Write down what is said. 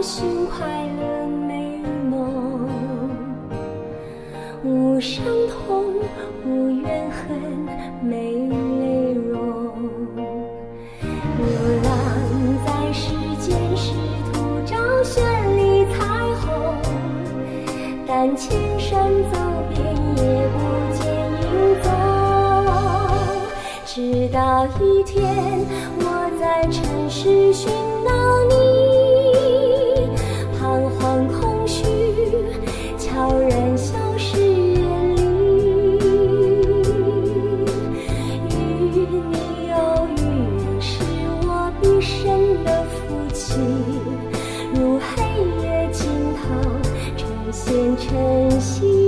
寻快乐美梦，无伤痛，无怨恨，没泪容。流浪在世间，试图找绚丽彩虹，但千山走遍也不见影踪。直到一天，我在城市寻到你，彷徨空虚悄然消失远离。与你有缘是我毕生的福气，如黑夜惊涛，重现晨曦。